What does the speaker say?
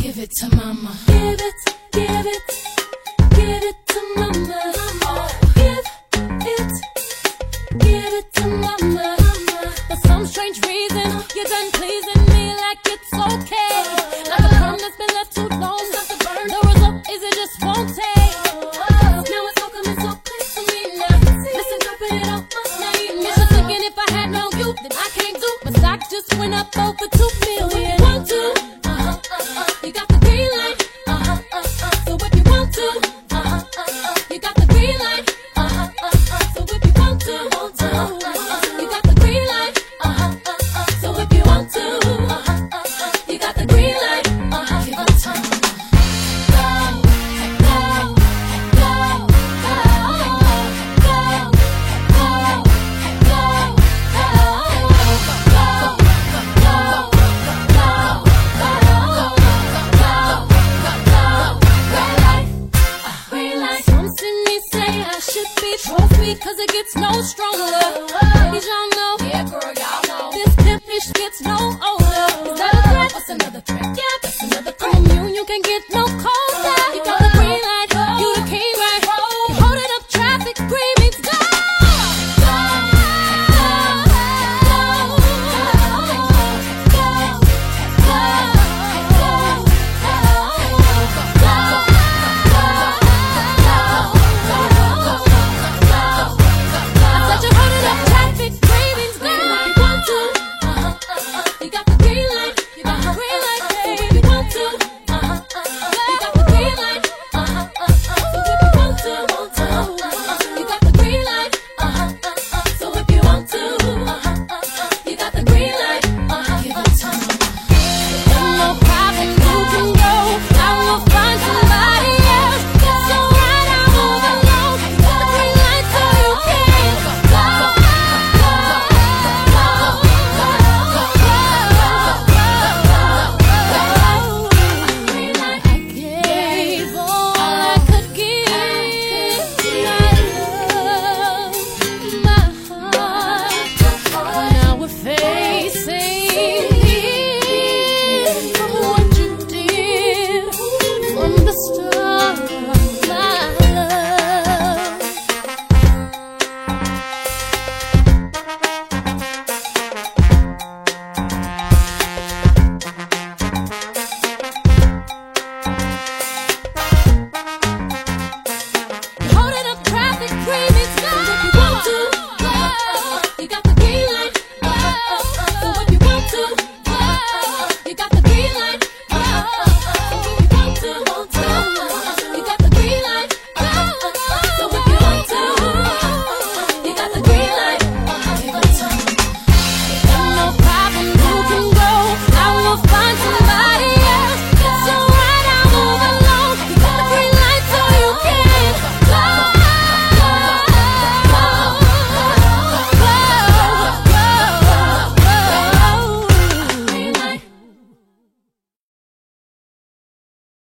Give it to mama. Give it, give it, give it to mama. Give it to mama. For some strange reason, you're done pleasing me like it's okay. Like a crumb that's been left too long, not to burn. The result is it just won't take. Now it's all coming so clear to me now. Listen, open it up my name. You're just thinking if I had no you, then I can't do. My stock just went up over 2 million. Want to? You got the green light. So if you want to, you got the green light. So if you want to, you got the green light. So if you want to, you got the green light. Give it to mama. Trophy, cause it gets no stronger. These young